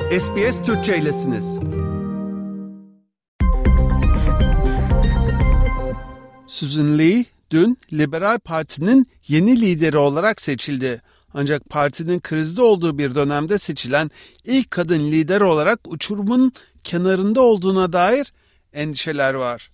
SBS Türkçe'ylesiniz. Susan Lee dün Liberal Parti'nin yeni lideri olarak seçildi. Ancak partinin krizde olduğu bir dönemde seçilen ilk kadın lider olarak uçurumun kenarında olduğuna dair endişeler var.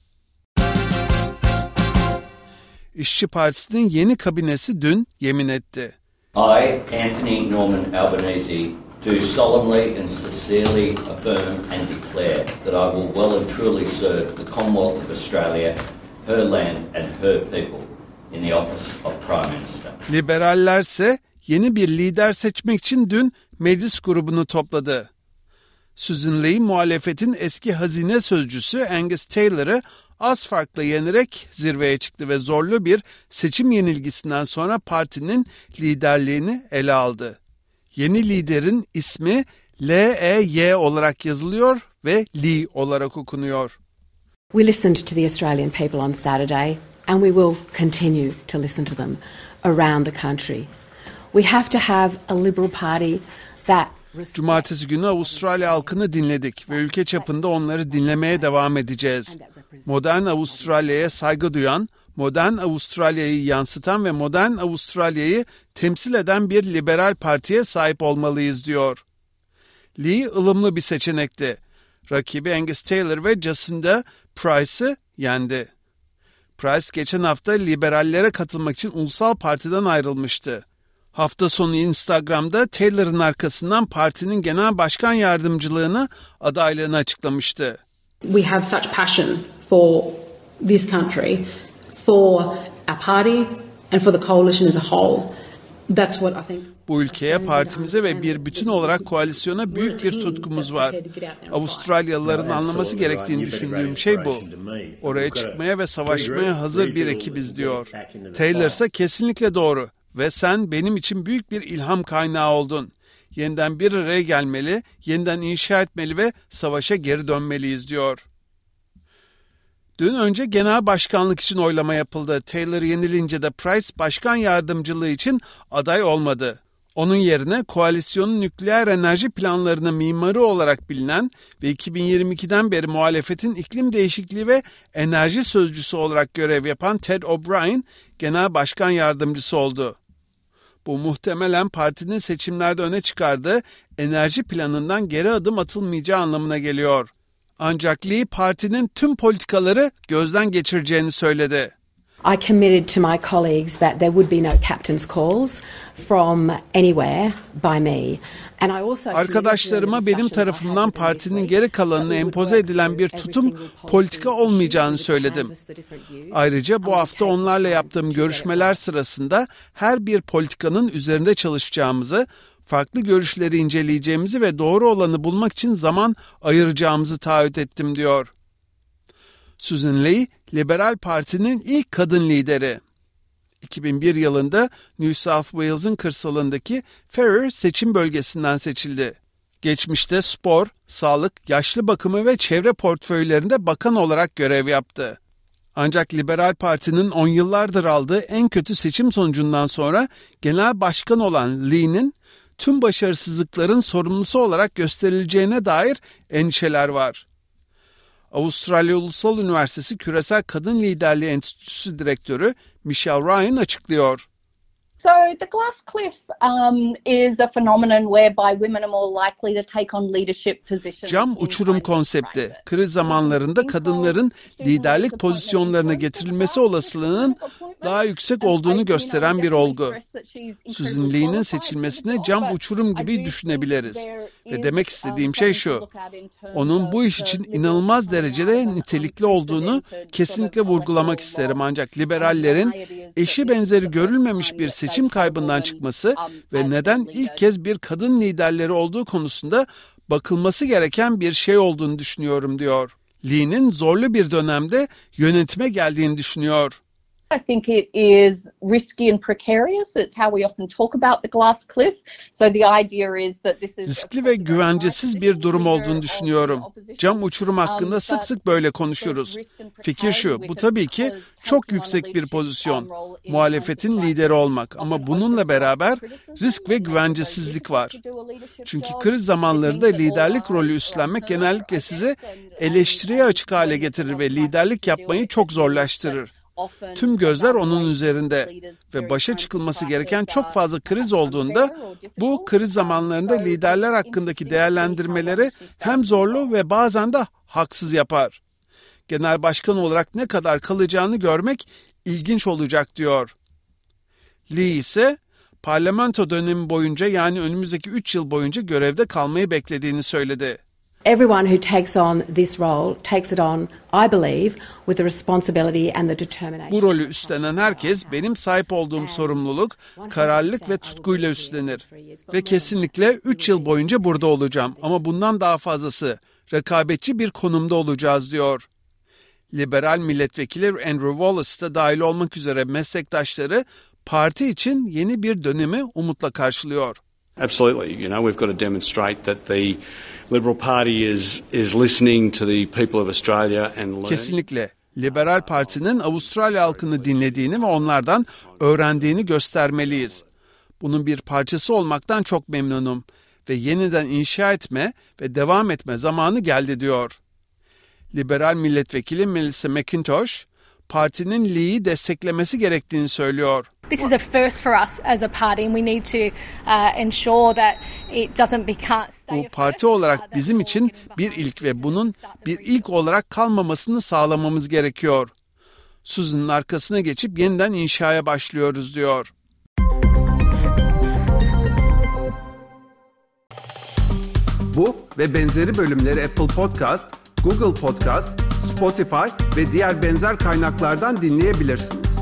İşçi Partisi'nin yeni kabinesi dün yemin etti. I, Anthony Norman Albanese, do solemnly and sincerely affirm and declare that I will well and truly serve the Commonwealth of Australia, her land and her people in the office of Prime Minister. Liberallerse yeni bir lider seçmek için dün meclis grubunu topladı. Susan Lee, muhalefetin eski hazine sözcüsü Angus Taylor'ı az farkla yenerek zirveye çıktı ve zorlu bir seçim yenilgisinden sonra partinin liderliğini ele aldı. Yeni liderin ismi L-E-Y olarak yazılıyor ve Lee olarak okunuyor. We listened to the Australian people on Saturday and we will continue to listen to them around the country. We have to have a Liberal Party that Cumartesi günü Avustralya halkını dinledik ve ülke çapında onları dinlemeye devam edeceğiz. Modern Avustralya'ya saygı duyan, modern Avustralya'yı yansıtan ve modern Avustralya'yı temsil eden bir liberal partiye sahip olmalıyız, diyor. Lee ılımlı bir seçenekti. Rakibi Angus Taylor ve Jacinda Price'ı yendi. Price geçen hafta liberallere katılmak için Ulusal Parti'den ayrılmıştı. Hafta sonu Instagram'da Taylor'ın arkasından partinin genel başkan yardımcılığına adaylığını açıklamıştı. We have such passion for this country, for our party and for the coalition as a whole. That's what I think. Bu ülkeye, partimize ve bir bütün olarak koalisyona büyük bir tutkumuz var. Avustralyalıların anlaması gerektiğini düşündüğüm şey bu. Oraya çıkmaya ve savaşmaya hazır bir ekibiz, diyor. Taylor ise kesinlikle doğru ve sen benim için büyük bir ilham kaynağı oldun. Yeniden bir araya gelmeli, yeniden inşa etmeli ve savaşa geri dönmeliyiz, diyor. Dün önce genel başkanlık için oylama yapıldı. Taylor yenilince de Price başkan yardımcılığı için aday olmadı. Onun yerine koalisyonun nükleer enerji planlarının mimarı olarak bilinen ve 2022'den beri muhalefetin iklim değişikliği ve enerji sözcüsü olarak görev yapan Ted O'Brien genel başkan yardımcısı oldu. Bu muhtemelen partinin seçimlerde öne çıkardığı enerji planından geri adım atılmayacağı anlamına geliyor. Ancak Lee partinin tüm politikaları gözden geçireceğini söyledi. I committed to my colleagues that there would be no captain's calls from anywhere by me. And I also Arkadaşlarıma benim tarafımdan partinin geri kalanına empoze edilen bir tutum politika olmayacağını söyledim. Ayrıca bu hafta onlarla yaptığım görüşmeler sırasında her bir politikanın üzerinde çalışacağımızı, farklı görüşleri inceleyeceğimizi ve doğru olanı bulmak için zaman ayıracağımızı taahhüt ettim, diyor. Susan Lee, Liberal Parti'nin ilk kadın lideri. 2001 yılında New South Wales'ın kırsalındaki Ferrer seçim bölgesinden seçildi. Geçmişte spor, sağlık, yaşlı bakımı ve çevre portföylerinde bakan olarak görev yaptı. Ancak Liberal Parti'nin 10 yıllardır aldığı en kötü seçim sonucundan sonra genel başkan olan Lee'nin tüm başarısızlıkların sorumlusu olarak gösterileceğine dair endişeler var. Avustralya Ulusal Üniversitesi Küresel Kadın Liderliği Enstitüsü Direktörü Michelle Ryan açıklıyor. So the glass cliff is a phenomenon whereby women are more likely to take on leadership positions. Cam uçurum konsepti, kriz zamanlarında kadınların liderlik pozisyonlarına getirilmesi olasılığının daha yüksek olduğunu gösteren bir olgu. Susan Lee'nin seçilmesine cam uçurum gibi düşünebiliriz. Ve demek istediğim şey şu, onun bu iş için inanılmaz derecede nitelikli olduğunu kesinlikle vurgulamak isterim. Ancak liberallerin eşi benzeri görülmemiş bir seçim kaybından çıkması ve neden ilk kez bir kadın liderleri olduğu konusunda bakılması gereken bir şey olduğunu düşünüyorum, diyor. Lee'nin zorlu bir dönemde yönetime geldiğini düşünüyor. I think it is risky and precarious. It's how we often talk about the glass cliff. So the idea is that this is riskli ve güvencesiz bir durum olduğunu düşünüyorum. Cam uçurum hakkında sık sık böyle konuşuruz. Fikir şu, bu tabii ki çok yüksek bir pozisyon. Muhalefetin lideri olmak ama bununla beraber risk ve güvencesizlik var. Çünkü kriz zamanlarında liderlik rolü üstlenmek genellikle sizi eleştiriye açık hale getirir ve liderlik yapmayı çok zorlaştırır. Tüm gözler onun üzerinde ve başa çıkılması gereken çok fazla kriz olduğunda bu kriz zamanlarında liderler hakkındaki değerlendirmeleri hem zorlu ve bazen de haksız yapar. Genel başkan olarak ne kadar kalacağını görmek ilginç olacak diyor. Lee ise parlamento dönemi boyunca yani önümüzdeki 3 yıl boyunca görevde kalmayı beklediğini söyledi. Everyone who takes on this role takes it on, I believe, with the responsibility and the determination. Bu rolü üstlenen herkes benim sahip olduğum sorumluluk, kararlılık ve tutkuyla üstlenir. Ve kesinlikle 3 yıl boyunca burada olacağım ama bundan daha fazlası, rekabetçi bir konumda olacağız diyor. Liberal milletvekili Andrew Wallace da dahil olmak üzere meslektaşları parti için yeni bir dönemi umutla karşılıyor. Absolutely. We've got to demonstrate that the Liberal Party is listening to the people of Australia and learning. Kesinlikle. Liberal Parti'nin Avustralya halkını dinlediğini ve onlardan öğrendiğini göstermeliyiz. Bunun bir parçası olmaktan çok memnunum ve yeniden inşa etme ve devam etme zamanı geldi diyor. Liberal milletvekili Melissa McIntosh, partinin Lee'yi desteklemesi gerektiğini söylüyor. This is a first for us as a party and we need to ensure that it doesn't become. Bu parti olarak bizim için bir ilk ve bunun bir ilk olarak kalmamasını sağlamamız gerekiyor. Susan'ın arkasına geçip yeniden inşaya başlıyoruz diyor. Bu ve benzeri bölümleri Apple Podcast, Google Podcast, Spotify ve diğer benzer kaynaklardan dinleyebilirsiniz.